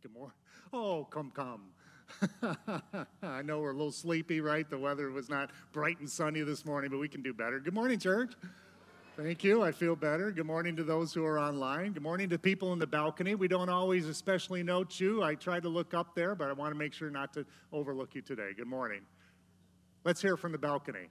Good morning. Oh, come. I know we're a little sleepy, right? The weather was not bright and sunny this morning, but we can do better. Good morning, church. Thank you. I feel better. Good morning to those who are online. Good morning to people in the balcony. We don't always especially note you. I try to look up there, but I want to make sure not to overlook you today. Good morning. Let's hear from the balcony.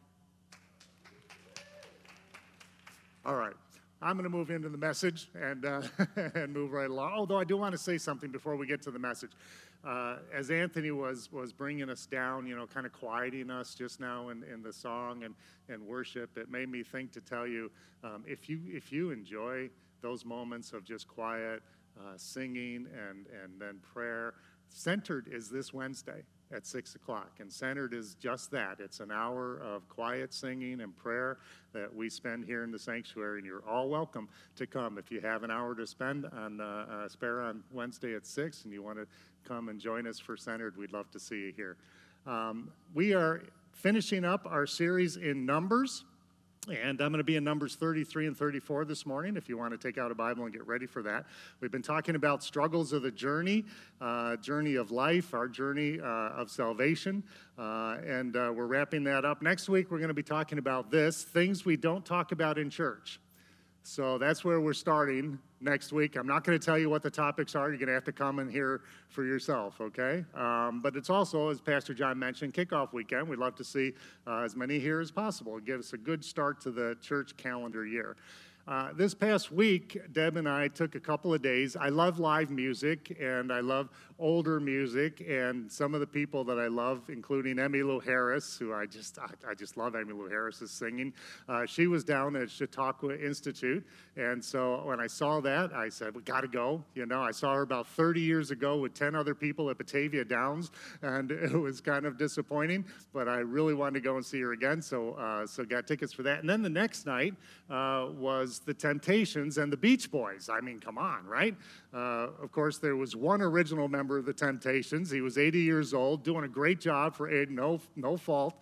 All right. I'm going to move into the message and move right along. Although I do want to say something before we get to the message. As Anthony was bringing us down, kind of quieting us just now in the song and worship, it made me think to tell you, if you enjoy those moments of just quiet singing and then prayer, Centered is this Wednesday at 6 o'clock, and Centered is just that. It's an hour of quiet singing and prayer that we spend here in the sanctuary, and you're all welcome to come. If you have an hour to spend on spare on Wednesday at 6 and you want to come and join us for Centered, we'd love to see you here. We are finishing up our series in Numbers, and I'm going to be in Numbers 33 and 34 this morning if you want to take out a Bible and get ready for that. We've been talking about struggles of the journey of life, our journey of salvation, and we're wrapping that up. Next week, we're going to be talking about things we don't talk about in church. So that's where we're starting next week. I'm not going to tell you what the topics are. You're going to have to come and hear for yourself, okay? But it's also, as Pastor John mentioned, kickoff weekend. We'd love to see as many here as possible. Give us a good start to the church calendar year. This past week, Deb and I took a couple of days. I love live music, and I love older music, and some of the people that I love, including Emmylou Harris, who I just love Emmylou Harris's singing. She was down at Chautauqua Institute, and so when I saw that, I said, we got to go. I saw her about 30 years ago with 10 other people at Batavia Downs, and it was kind of disappointing, but I really wanted to go and see her again, so got tickets for that. And then the next night was the Temptations and the Beach Boys. I mean, come on, right? Of course, there was one original member of the Temptations. He was 80 years old, doing a great job for age, no fault.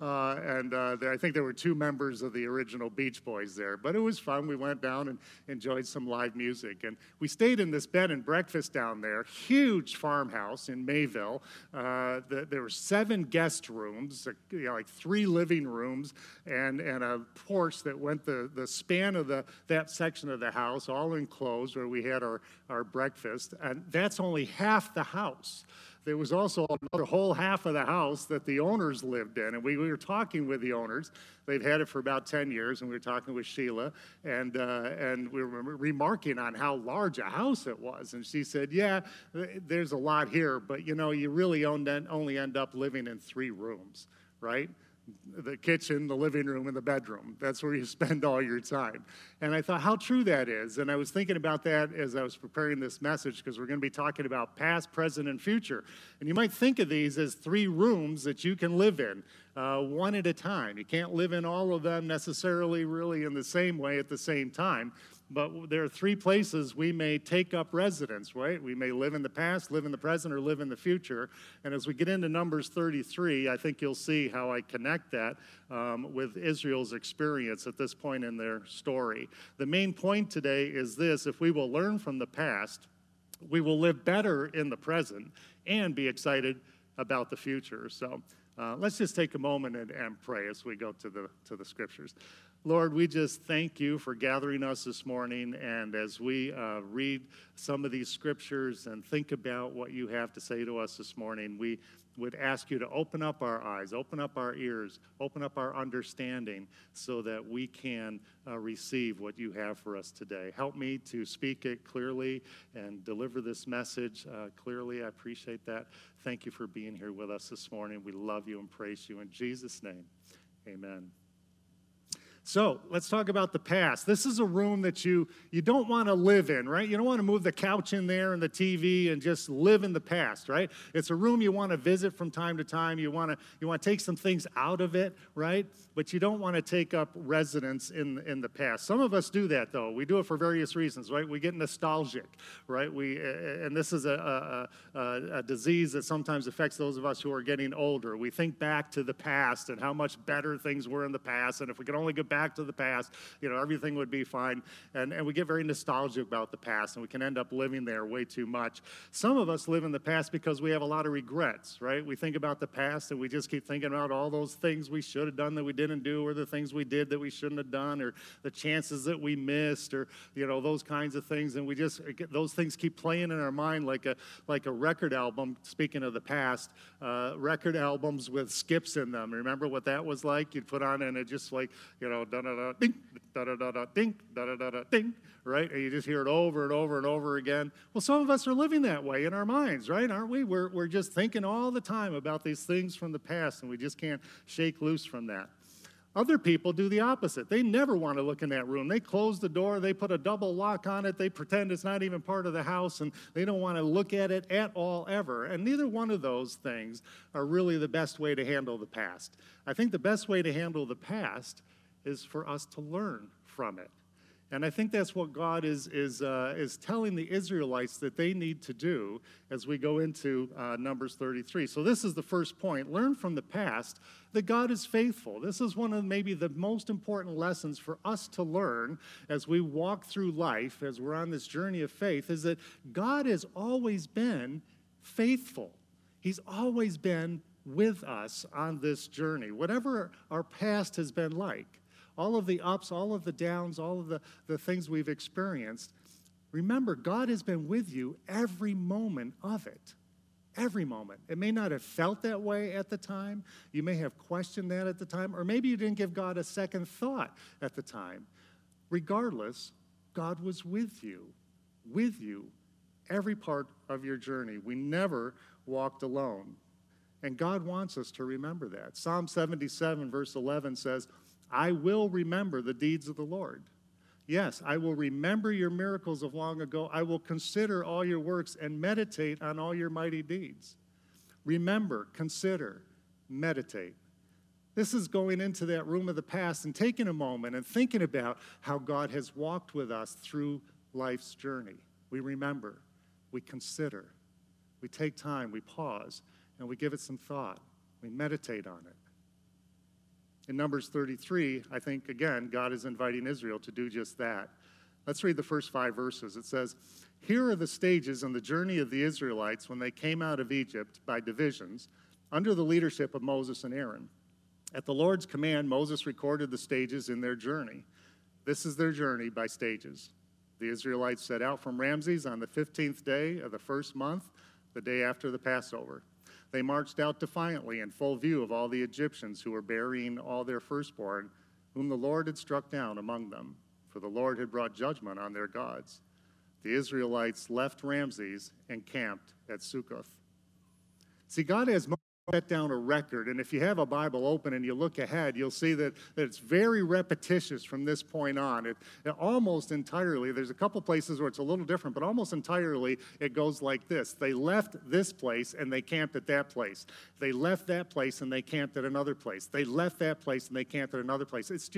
I think there were two members of the original Beach Boys there. But it was fun. We went down and enjoyed some live music. And we stayed in this bed and breakfast down there, huge farmhouse in Mayville. There were 7 guest rooms, like 3 living rooms, and a porch that went the span of that section of the house, all enclosed, where we had our breakfast. And that's only half the house. There was also another whole half of the house that the owners lived in, and we were talking with the owners. They've had it for about 10 years, and we were talking with Sheila, and we were remarking on how large a house it was. And she said, yeah, there's a lot here, but, you really only end up living in 3 rooms, right? The kitchen, the living room, and the bedroom. That's where you spend all your time. And I thought how true that is. And I was thinking about that as I was preparing this message, because we're going to be talking about past, present, and future. And you might think of these as 3 rooms that you can live in, one at a time. You can't live in all of them necessarily really in the same way at the same time. But there are 3 places we may take up residence, right? We may live in the past, live in the present, or live in the future. And as we get into Numbers 33, I think you'll see how I connect that with Israel's experience at this point in their story. The main point today is this: if we will learn from the past, we will live better in the present and be excited about the future. So let's just take a moment and pray as we go to the scriptures. Lord, we just thank you for gathering us this morning, and as we read some of these scriptures and think about what you have to say to us this morning, we would ask you to open up our eyes, open up our ears, open up our understanding so that we can receive what you have for us today. Help me to speak it clearly and deliver this message clearly. I appreciate that. Thank you for being here with us this morning. We love you and praise you. In Jesus' name, amen. So let's talk about the past. This is a room that you don't want to live in, right? You don't want to move the couch in there and the TV and just live in the past, right? It's a room you want to visit from time to time. You want to take some things out of it, right? But you don't want to take up residence in the past. Some of us do that, though. We do it for various reasons, right? We get nostalgic, right? And this is a disease that sometimes affects those of us who are getting older. We think back to the past and how much better things were in the past, and if we could only get back back to the past, everything would be fine. And we get very nostalgic about the past, and we can end up living there way too much. Some of us live in the past because we have a lot of regrets, right? We think about the past, and we just keep thinking about all those things we should have done that we didn't do, or the things we did that we shouldn't have done, or the chances that we missed, or, those kinds of things. And those things keep playing in our mind like a record album, speaking of the past, record albums with skips in them. Remember what that was like? You'd put on, and it just like, da-da-da, ding, da-da-da-da, ding, da-da-da-da, ding, right? And you just hear it over and over and over again. Well, some of us are living that way in our minds, right? Aren't we? We're just thinking all the time about these things from the past, and we just can't shake loose from that. Other people do the opposite. They never want to look in that room. They close the door. They put a double lock on it. They pretend it's not even part of the house, and they don't want to look at it at all ever. And neither one of those things are really the best way to handle the past. I think the best way to handle the past is for us to learn from it. And I think that's what God is telling the Israelites that they need to do as we go into Numbers 33. So this is the first point. Learn from the past that God is faithful. This is one of maybe the most important lessons for us to learn as we walk through life, as we're on this journey of faith, is that God has always been faithful. He's always been with us on this journey, whatever our past has been like. All of the ups, all of the downs, all of the things we've experienced, remember, God has been with you every moment of it. Every moment. It may not have felt that way at the time. You may have questioned that at the time, or maybe you didn't give God a second thought at the time. Regardless, God was with you every part of your journey. We never walked alone. And God wants us to remember that. Psalm 77, verse 11 says, I will remember the deeds of the Lord. Yes, I will remember your miracles of long ago. I will consider all your works and meditate on all your mighty deeds. Remember, consider, meditate. This is going into that room of the past and taking a moment and thinking about how God has walked with us through life's journey. We remember, we consider, we take time, we pause, and we give it some thought. We meditate on it. In Numbers 33, I think, again, God is inviting Israel to do just that. Let's read the first 5 verses. It says, here are the stages in the journey of the Israelites when they came out of Egypt by divisions, under the leadership of Moses and Aaron. At the Lord's command, Moses recorded the stages in their journey. This is their journey by stages. The Israelites set out from Ramses on the 15th day of the first month, the day after the Passover. They marched out defiantly in full view of all the Egyptians who were burying all their firstborn, whom the Lord had struck down among them, for the Lord had brought judgment on their gods. The Israelites left Ramses and camped at Succoth. See, God has set down a record, and if you have a Bible open and you look ahead, you'll see that it's very repetitious from this point on. It almost entirely, there's a couple places where it's a little different, but almost entirely it goes like this. They left this place and they camped at that place. They left that place and they camped at another place. They left that place and they camped at another place. It's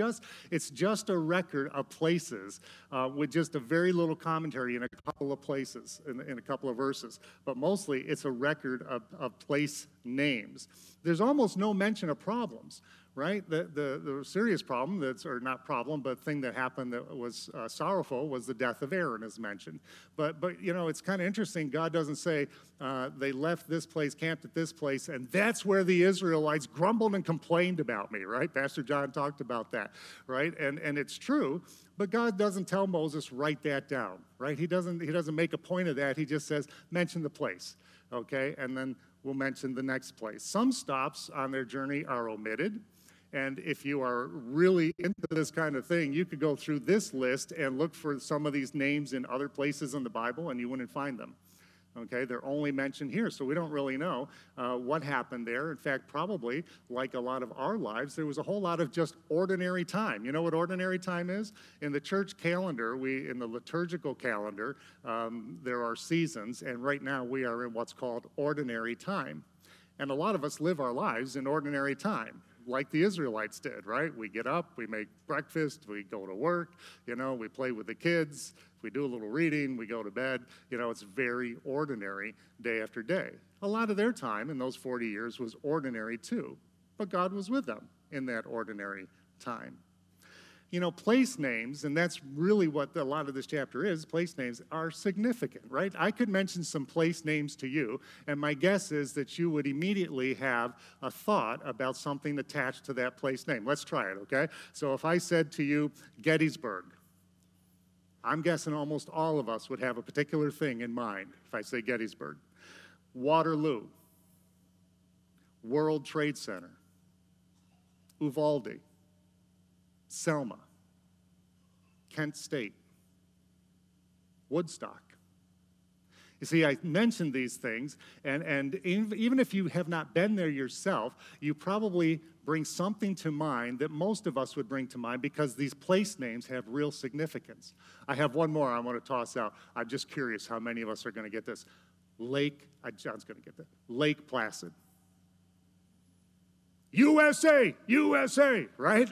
just a record of places with just a very little commentary in a couple of places, in a couple of verses. But mostly it's a record of place names. There's almost no mention of problems, right? The serious problem or not problem, but thing that happened that was sorrowful was the death of Aaron, as mentioned. But it's kind of interesting. God doesn't say they left this place, camped at this place, and that's where the Israelites grumbled and complained about me, right? Pastor John talked about that, right? And it's true, but God doesn't tell Moses, write that down, right? He doesn't make a point of that. He just says, mention the place, okay? And then we'll mention the next place. Some stops on their journey are omitted. And if you are really into this kind of thing, you could go through this list and look for some of these names in other places in the Bible, and you wouldn't find them. Okay, they're only mentioned here, so we don't really know what happened there. In fact, probably, like a lot of our lives, there was a whole lot of just ordinary time. You know what ordinary time is? In the church calendar, in the liturgical calendar, there are seasons, and right now we are in what's called ordinary time. And a lot of us live our lives in ordinary time, like the Israelites did, right? We get up, we make breakfast, we go to work, we play with the kids, we do a little reading, we go to bed. It's very ordinary day after day. A lot of their time in those 40 years was ordinary too, but God was with them in that ordinary time. You know, place names, and that's really what a lot of this chapter is, place names are significant, right? I could mention some place names to you, and my guess is that you would immediately have a thought about something attached to that place name. Let's try it, okay? So if I said to you, Gettysburg, I'm guessing almost all of us would have a particular thing in mind if I say Gettysburg. Waterloo, World Trade Center, Uvalde, Selma, Kent State, Woodstock. You see, I mentioned these things, and even if you have not been there yourself, you probably bring something to mind that most of us would bring to mind because these place names have real significance. I have one more I want to toss out. I'm just curious how many of us are going to get this. John's going to get that. Lake Placid. USA, USA, right?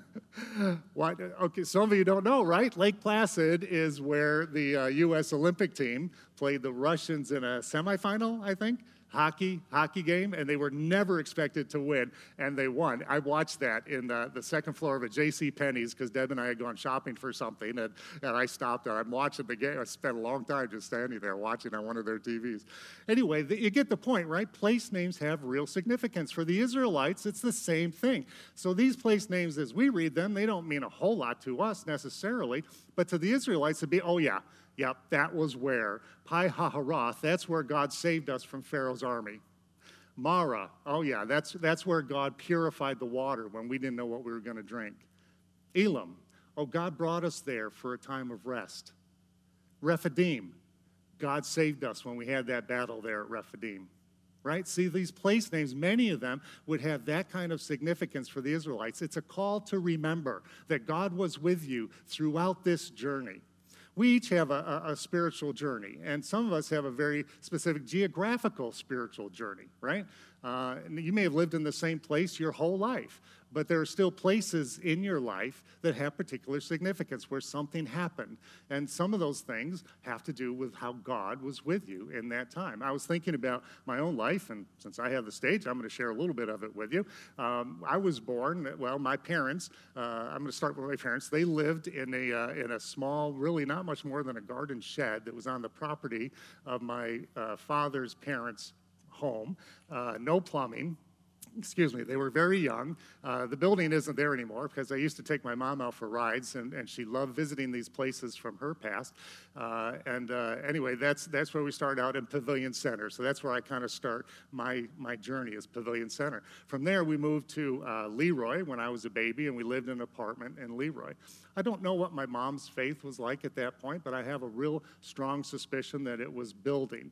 What? Okay, some of you don't know, right? Lake Placid is where the U.S. Olympic team played the Russians in a semifinal, I think, hockey game, and they were never expected to win, and they won. I watched that in the second floor of a J.C. Penney's because Deb and I had gone shopping for something, and I stopped there. I'm watching the game. I spent a long time just standing there watching on one of their TVs. Anyway, you get the point, right? Place names have real significance. For the Israelites, it's the same thing. So these place names, as we read them, they don't mean a whole lot to us necessarily, but to the Israelites, it'd be, oh yeah, yep, that was where. Pi Hahiroth, that's where God saved us from Pharaoh's army. Mara, oh yeah, that's where God purified the water when we didn't know what we were going to drink. Elam, oh, God brought us there for a time of rest. Rephidim, God saved us when we had that battle there at Rephidim. Right? See, these place names, many of them would have that kind of significance for the Israelites. It's a call to remember that God was with you throughout this journey. We each have a spiritual journey, and some of us have a very specific geographical spiritual journey, right? You may have lived in the same place your whole life, but there are still places in your life that have particular significance where something happened, and some of those things have to do with how God was with you in that time. I was thinking about my own life, and since I have the stage, I'm going to share a little bit of it with you. I was born, well, my parents, I'm going to start with my parents. They lived in a small, really not much more than a garden shed that was on the property of my father's parents' home. No plumbing. Excuse me, they were very young. The building isn't there anymore because I used to take my mom out for rides, and she loved visiting these places from her past. Anyway, that's where we started out in Pavilion Center. So that's where I kind of start my journey is Pavilion Center. From there, we moved to Leroy when I was a baby, and we lived in an apartment in Leroy. I don't know what my mom's faith was like at that point, but I have a real strong suspicion that it was building.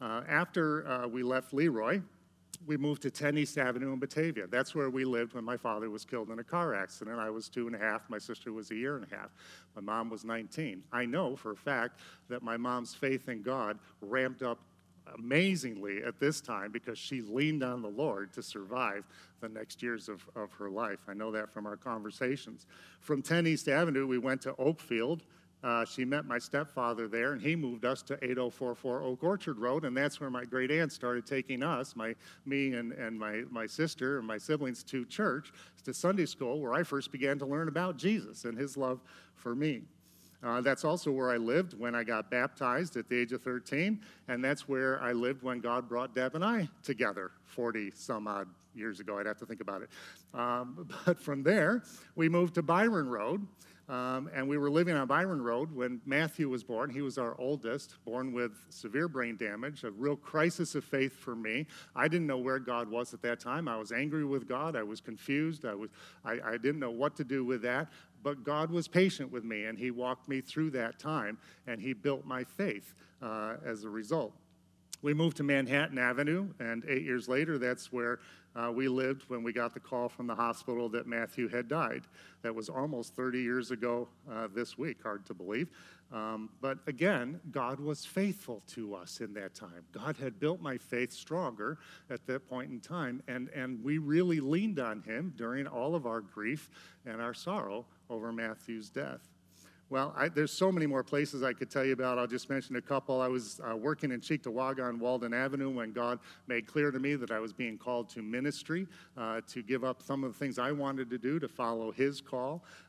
After we left Leroy, we moved to 10 East Avenue in Batavia. That's where we lived when my father was killed in a car accident. I was 2.5. My sister was 1.5 years. My mom was 19. I know for a fact that my mom's faith in God ramped up amazingly at this time because she leaned on the Lord to survive the next years of her life. I know that from our conversations. From 10 East Avenue, we went to Oakfield. She met my stepfather there, and he moved us to 8044 Oak Orchard Road, and that's where my great aunt started taking us, me and my sister and my siblings, to church, to Sunday school, where I first began to learn about Jesus and his love for me. That's also where I lived when I got baptized at the age of 13, and that's where I lived when God brought Deb and I together 40-some-odd years ago. I'd have to think about it. But from there, we moved to Byron Road. And we were living on Byron Road when Matthew was born. He was our oldest, born with severe brain damage, a real crisis of faith for me. I didn't know where God was at that time. I was angry with God. I was confused. I didn't know what to do with that. But God was patient with me, and he walked me through that time, and he built my faith as a result. We moved to Manhattan Avenue, and 8 years later, that's where we lived when we got the call from the hospital that Matthew had died. That was almost 30 years ago this week, hard to believe. But again, God was faithful to us in that time. God had built my faith stronger at that point in time, and we really leaned on him during all of our grief and our sorrow over Matthew's death. Well, there's so many more places I could tell you about. I'll just mention a couple. I was working in Cheektowaga on Walden Avenue when God made clear to me that I was being called to ministry, to give up some of the things I wanted to do to follow his call.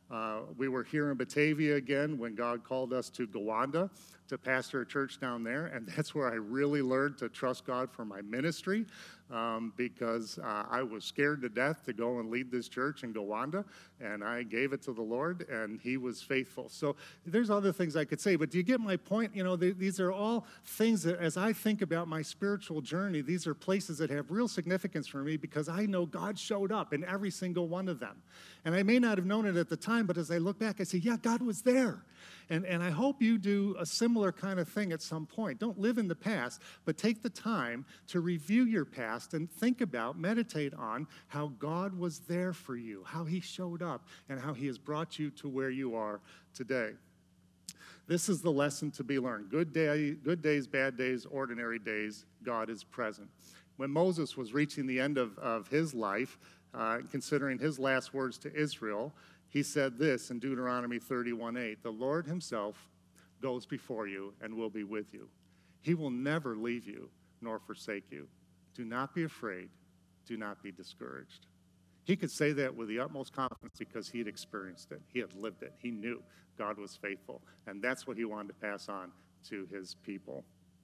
We were here in Batavia again when God called us to Gowanda to pastor a church down there, and that's where I really learned to trust God for my ministry, because I was scared to death to go and lead this church in Gowanda, and I gave it to the Lord, and He was faithful. So there's other things I could say, but do you get my point? You know, these are all things that, as I think about my spiritual journey, these are places that have real significance for me because I know God showed up in every single one of them. And I may not have known it at the time, but as I look back, I say, yeah, God was there. And I hope you do a similar kind of thing at some point. Don't live in the past, but take the time to review your past and think about, meditate on how God was there for you, how He showed up, and how He has brought you to where you are today. This is the lesson to be learned. Good days, bad days, ordinary days, God is present. When Moses was reaching the end of his life, considering his last words to Israel, he said this in Deuteronomy 31:8, "The Lord Himself goes before you and will be with you. He will never leave you nor forsake you. Do not be afraid. Do not be discouraged." He could say that with the utmost confidence because he had experienced it. He had lived it. He knew God was faithful. And that's what he wanted to pass on to his people.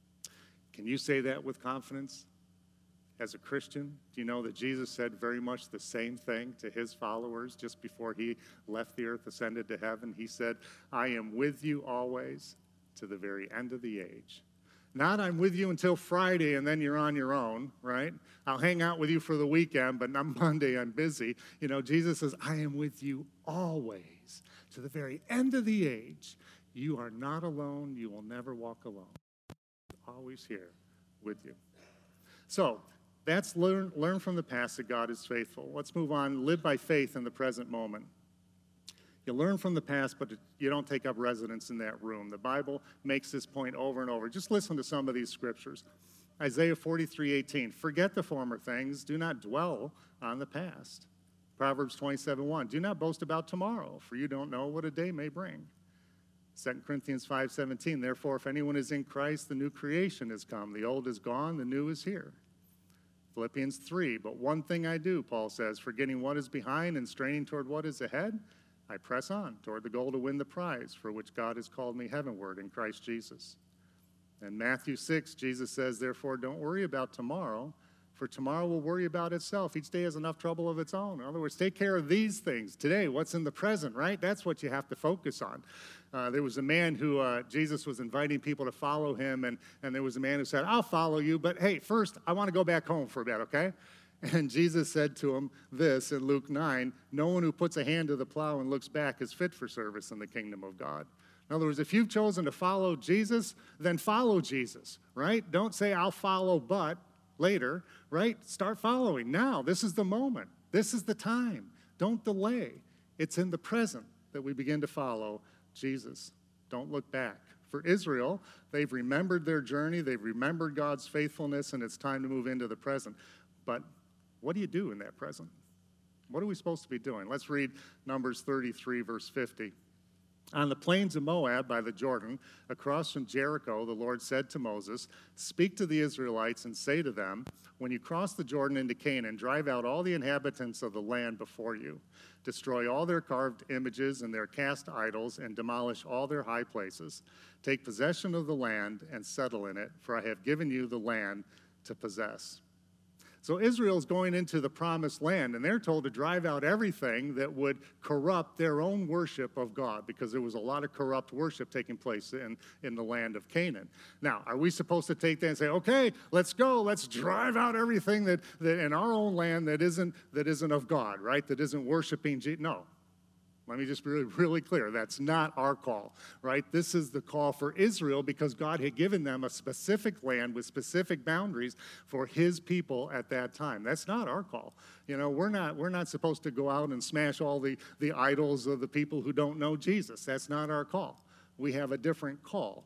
Can you say that with confidence? As a Christian, do you know that Jesus said very much the same thing to his followers just before he left the earth, ascended to heaven? He said, "I am with you always to the very end of the age." Not I'm with you until Friday and then you're on your own, right? I'll hang out with you for the weekend, but on Monday I'm busy. You know, Jesus says, I am with you always to the very end of the age. You are not alone. You will never walk alone. Always here with you. So that's learn from the past that God is faithful. Let's move on. Live by faith in the present moment. You learn from the past, but you don't take up residence in that room. The Bible makes this point over and over. Just listen to some of these scriptures. Isaiah 43:18, "Forget the former things. Do not dwell on the past." Proverbs 27:1, "Do not boast about tomorrow, for you don't know what a day may bring." 2 Corinthians 5:17, "Therefore, if anyone is in Christ, the new creation has come. The old is gone, the new is here." Philippians 3, "But one thing I do," Paul says, "forgetting what is behind and straining toward what is ahead, I press on toward the goal to win the prize for which God has called me heavenward in Christ Jesus." And Matthew 6, Jesus says, "Therefore, don't worry about tomorrow, for tomorrow will worry about itself. Each day has enough trouble of its own." In other words, take care of these things today, what's in the present, right? That's what you have to focus on. There was a man who Jesus was inviting people to follow him, and there was a man who said, "I'll follow you, but hey, first, I want to go back home for a bit, okay?" And Jesus said to him this in Luke 9, "No one who puts a hand to the plow and looks back is fit for service in the kingdom of God." In other words, if you've chosen to follow Jesus, then follow Jesus, right? Don't say, "I'll follow, but later," right? Start following now. This is the moment. This is the time. Don't delay. It's in the present that we begin to follow Jesus. Don't look back. For Israel, they've remembered their journey. They've remembered God's faithfulness, and it's time to move into the present. But what do you do in that present? What are we supposed to be doing? Let's read Numbers 33, verse 50. "On the plains of Moab by the Jordan, across from Jericho, the Lord said to Moses, 'Speak to the Israelites and say to them, when you cross the Jordan into Canaan, drive out all the inhabitants of the land before you. Destroy all their carved images and their cast idols, and demolish all their high places. Take possession of the land and settle in it, for I have given you the land to possess.'" So Israel's going into the promised land, and they're told to drive out everything that would corrupt their own worship of God, because there was a lot of corrupt worship taking place in the land of Canaan. Now, are we supposed to take that and say, okay, let's go, let's drive out everything that in our own land that isn't of God, right? That isn't worshiping Jesus? No. Let me just be really clear. That's not our call, right? This is the call for Israel because God had given them a specific land with specific boundaries for his people at that time. That's not our call. You know, we're not supposed to go out and smash all the idols of the people who don't know Jesus. That's not our call. We have a different call.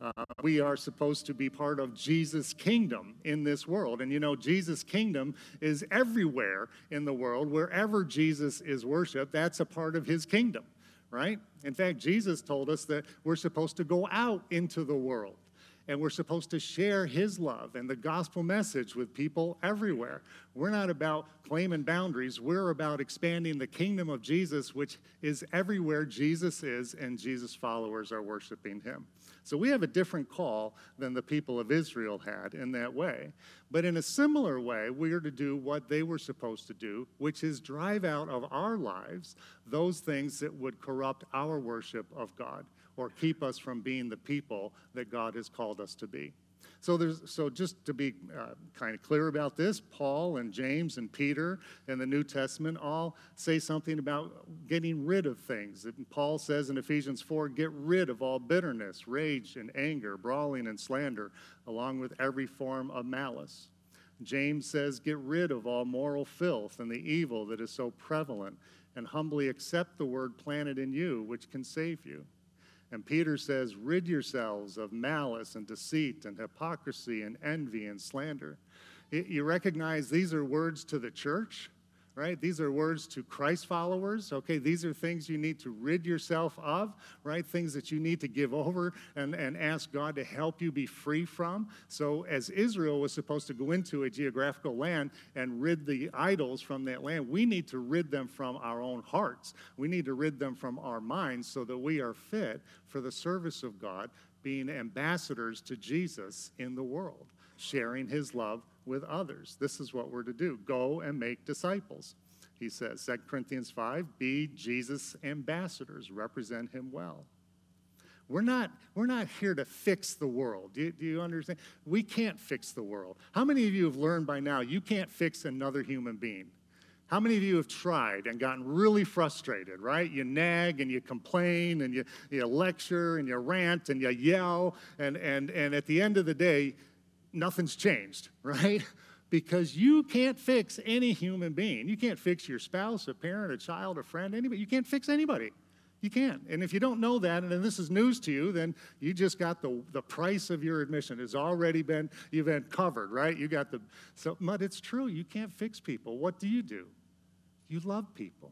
We are supposed to be part of Jesus' kingdom in this world. And you know, Jesus' kingdom is everywhere in the world. Wherever Jesus is worshiped, that's a part of his kingdom, right? In fact, Jesus told us that we're supposed to go out into the world. and we're supposed to share his love and the gospel message with people everywhere. We're not about claiming boundaries. We're about expanding the kingdom of Jesus, which is everywhere Jesus is and Jesus' followers are worshiping him. So we have a different call than the people of Israel had in that way. But in a similar way, we are to do what they were supposed to do, which is drive out of our lives those things that would corrupt our worship of God or keep us from being the people that God has called us to be. So just to be kind of clear about this, Paul and James and Peter in the New Testament all say something about getting rid of things. Paul says in Ephesians 4, get rid of all bitterness, rage and anger, brawling and slander, along with every form of malice. James says, get rid of all moral filth and the evil that is so prevalent, and humbly accept the word planted in you, which can save you. And Peter says, rid yourselves of malice and deceit and hypocrisy and envy and slander. You recognize these are words to the church, right? These are words to Christ followers. Okay, these are things you need to rid yourself of, right? Things that you need to give over and ask God to help you be free from. So as Israel was supposed to go into a geographical land and rid the idols from that land, we need to rid them from our own hearts. We need to rid them from our minds so that we are fit for the service of God, being ambassadors to Jesus in the world, sharing his love with others. This is what we're to do. Go and make disciples. He says, 2 Corinthians 5, be Jesus' ambassadors. Represent him well. We're not here to fix the world. Do you understand? We can't fix the world. How many of you have learned by now you can't fix another human being? How many of you have tried and gotten really frustrated, right? You nag and you complain and you lecture and you rant and you yell, and at the end of the day, nothing's changed, right? Because you can't fix any human being. You can't fix your spouse, a parent, a child, a friend, anybody. You can't fix anybody. You can't. And if you don't know that, and this is news to you, then you just got the price of your admission has already been, you've been covered, right? You got but it's true. You can't fix people. What do? You love people.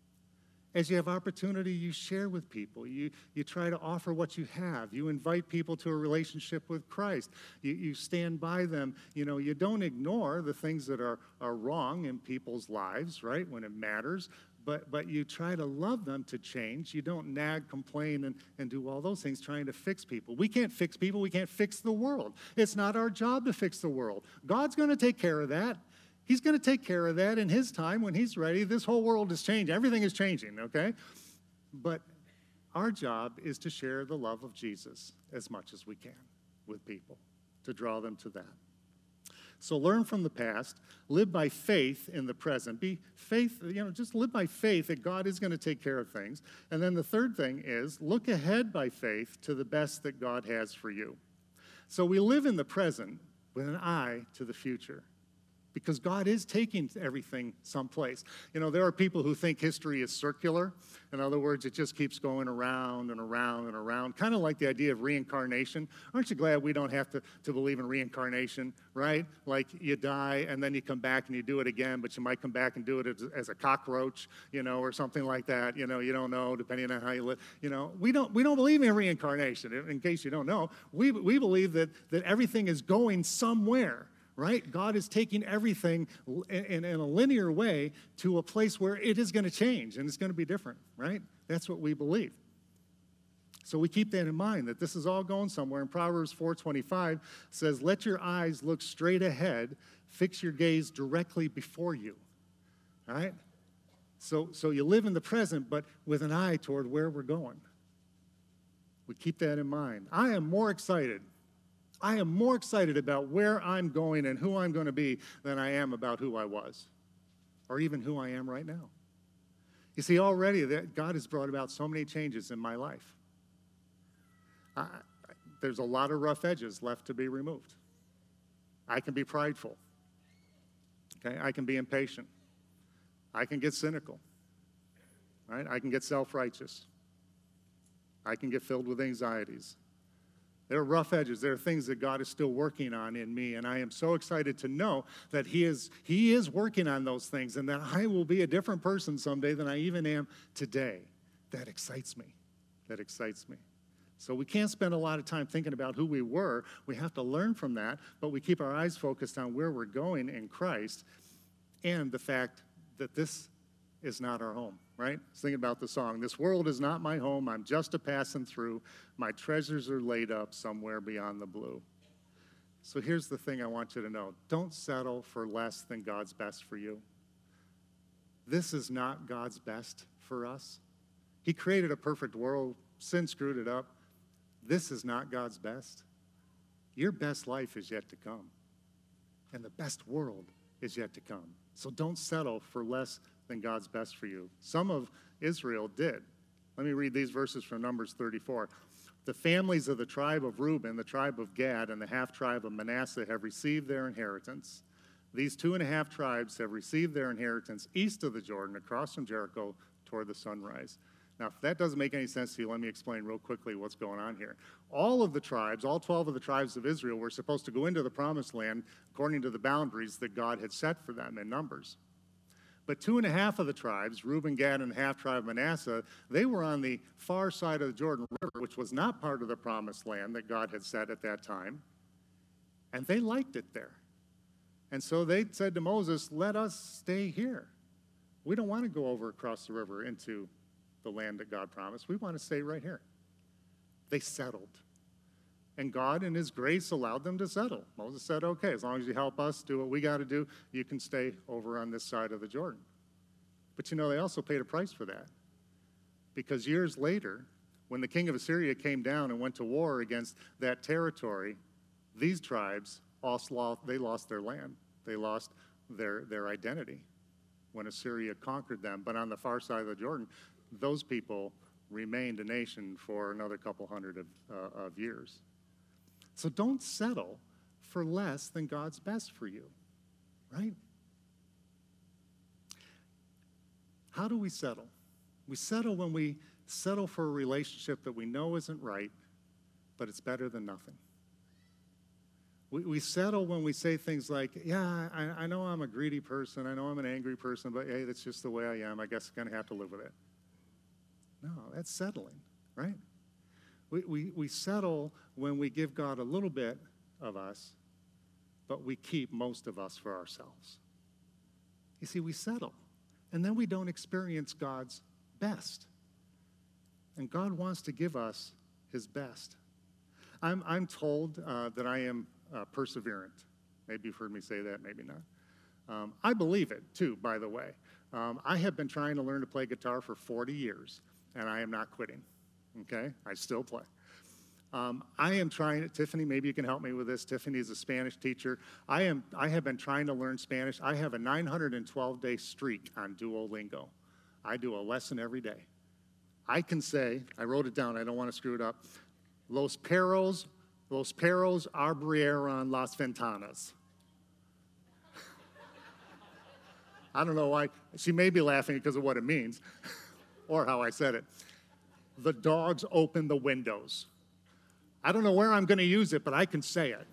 As you have opportunity, you share with people. You try to offer what you have. You invite people to a relationship with Christ. You stand by them. You don't ignore the things that are wrong in people's lives, right, when it matters. But you try to love them to change. You don't nag, complain, and do all those things trying to fix people. We can't fix people. We can't fix the world. It's not our job to fix the world. God's going to take care of that. He's going to take care of that in his time when he's ready. This whole world is changing. Everything is changing, okay? But our job is to share the love of Jesus as much as we can with people, to draw them to that. So learn from the past, live by faith in the present. Just live by faith that God is going to take care of things. And then the third thing is look ahead by faith to the best that God has for you. So we live in the present with an eye to the future, because God is taking everything someplace. There are people who think history is circular. In other words, it just keeps going around and around and around, kind of like the idea of reincarnation. Aren't you glad we don't have to believe in reincarnation, right? Like you die and then you come back and you do it again, but you might come back and do it as a cockroach, or something like that. You don't know, depending on how you live. We don't believe in reincarnation. In case you don't know, we believe that everything is going somewhere. Right? God is taking everything in a linear way to a place where it is going to change and it's going to be different, right? That's what we believe. So we keep that in mind, that this is all going somewhere. And Proverbs 4:25 says, let your eyes look straight ahead, fix your gaze directly before you, all right? So you live in the present, but with an eye toward where we're going. We keep that in mind. I am more excited about where I'm going and who I'm going to be than I am about who I was, or even who I am right now. You see, already God has brought about so many changes in my life. There's a lot of rough edges left to be removed. I can be prideful. Okay? I can be impatient. I can get cynical. Right? I can get self-righteous. I can get filled with anxieties. There are rough edges. There are things that God is still working on in me, and I am so excited to know that He is working on those things, and that I will be a different person someday than I even am today. That excites me. So we can't spend a lot of time thinking about who we were. We have to learn from that, but we keep our eyes focused on where we're going in Christ and the fact that this is not our home, right? I was thinking about the song, "This world is not my home, I'm just a passing through. My treasures are laid up somewhere beyond the blue." So here's the thing I want you to know. Don't settle for less than God's best for you. This is not God's best for us. He created a perfect world. Sin screwed it up. This is not God's best. Your best life is yet to come. And the best world is yet to come. So don't settle for less than God's best for you. Some of Israel did. Let me read these verses from Numbers 34. "The families of the tribe of Reuben, the tribe of Gad, and the half-tribe of Manasseh have received their inheritance. These 2.5 tribes have received their inheritance east of the Jordan, across from Jericho, toward the sunrise." Now, if that doesn't make any sense to you, let me explain real quickly what's going on here. All of the tribes, all 12 of the tribes of Israel, were supposed to go into the promised land according to the boundaries that God had set for them in Numbers. But 2.5 of the tribes, Reuben, Gad, and the half-tribe of Manasseh, they were on the far side of the Jordan River, which was not part of the promised land that God had set at that time. And they liked it there. And so they said to Moses, "Let us stay here. We don't want to go over across the river into the land that God promised. We want to stay right here." They settled. And God, in his grace, allowed them to settle. Moses said, "Okay, as long as you help us do what we got to do, you can stay over on this side of the Jordan." But you know, they also paid a price for that. Because years later, when the king of Assyria came down and went to war against that territory, these tribes they lost their land. They lost their identity when Assyria conquered them. But on the far side of the Jordan, those people remained a nation for another couple hundred of years. So don't settle for less than God's best for you, right? How do we settle? We settle when we settle for a relationship that we know isn't right, but it's better than nothing. We settle when we say things like, "Yeah, I know I'm a greedy person, I know I'm an angry person, but hey, that's just the way I am. I guess I'm going to have to live with it." No, that's settling, right? We settle when we give God a little bit of us, but we keep most of us for ourselves. You see, we settle, and then we don't experience God's best. And God wants to give us his best. I'm told that I am perseverant. Maybe you've heard me say that, maybe not. I believe it, too, by the way. I have been trying to learn to play guitar for 40 years, and I am not quitting, okay? I still play. I am trying, Tiffany, maybe you can help me with this. Tiffany is a Spanish teacher. I have been trying to learn Spanish. I have a 912-day streak on Duolingo. I do a lesson every day. I can say, I wrote it down, I don't want to screw it up, Los perros abrieron las ventanas. I don't know why. She may be laughing because of what it means or how I said it. The dogs opened the windows. I don't know where I'm going to use it, but I can say it.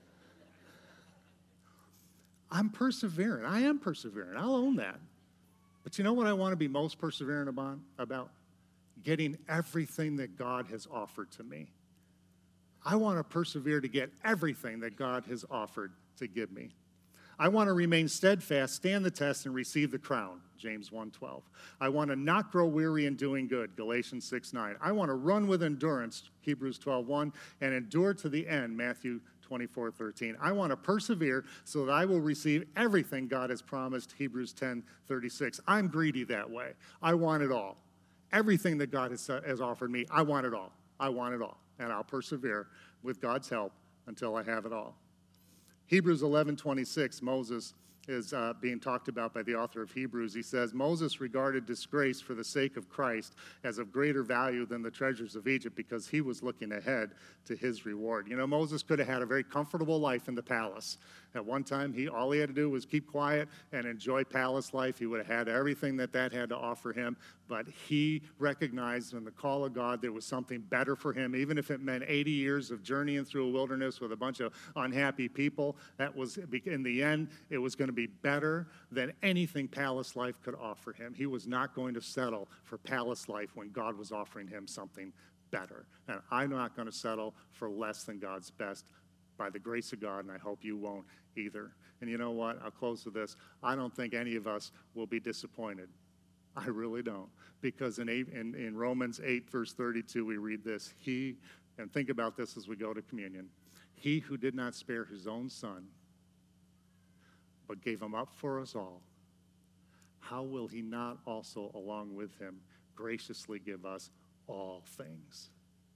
I'm persevering. I am persevering. I'll own that. But you know what I want to be most perseverant about? Getting everything that God has offered to me. I want to persevere to get everything that God has offered to give me. I want to remain steadfast, stand the test, and receive the crown, James 1:12. I want to not grow weary in doing good, Galatians 6:9. I want to run with endurance, Hebrews 12:1, and endure to the end, Matthew 24:13. I want to persevere so that I will receive everything God has promised, Hebrews 10:36. I'm greedy that way. I want it all. Everything that God has offered me, I want it all. I want it all. And I'll persevere with God's help until I have it all. Hebrews 11:26, Moses is being talked about by the author of Hebrews. He says, Moses regarded disgrace for the sake of Christ as of greater value than the treasures of Egypt because he was looking ahead to his reward. You know, Moses could have had a very comfortable life in the palace. At one time, all he had to do was keep quiet and enjoy palace life. He would have had everything that had to offer him, but he recognized in the call of God there was something better for him, even if it meant 80 years of journeying through a wilderness with a bunch of unhappy people. That was, in the end, it was going to be better than anything palace life could offer him. He was not going to settle for palace life when God was offering him something better. And I'm not going to settle for less than God's best by the grace of God, and I hope you won't either. And you know what? I'll close with this. I don't think any of us will be disappointed. I really don't. Because in Romans 8, verse 32, we read this. And think about this as we go to communion. He who did not spare his own son, but gave him up for us all, how will he not also, along with him, graciously give us all things?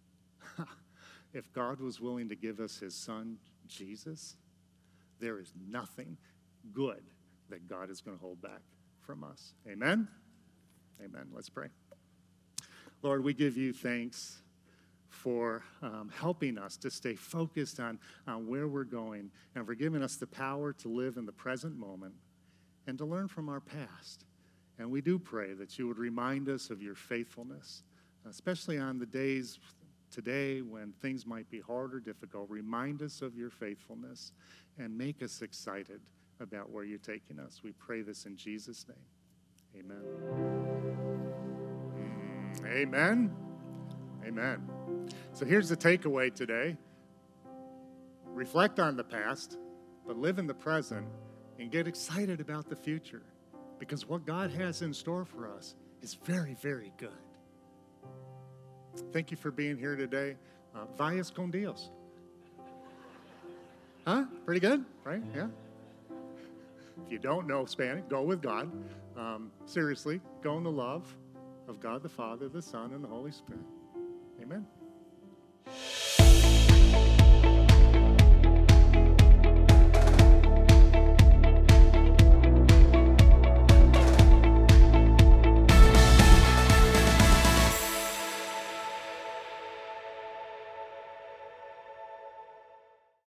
If God was willing to give us his son, Jesus, there is nothing good that God is going to hold back from us. Amen? Amen. Let's pray. Lord, we give you thanks for helping us to stay focused on where we're going and for giving us the power to live in the present moment and to learn from our past. And we do pray that you would remind us of your faithfulness, especially on the days today when things might be hard or difficult. Remind us of your faithfulness and make us excited about where you're taking us. We pray this in Jesus' name. Amen. Amen. Amen. So here's the takeaway today. Reflect on the past, but live in the present and get excited about the future, because what God has in store for us is very, very good. Thank you for being here today. Vayas con Dios. Huh? Pretty good, right? Yeah. If you don't know Spanish, go with God. Seriously, go in the love of God the Father, the Son, and the Holy Spirit. Amen.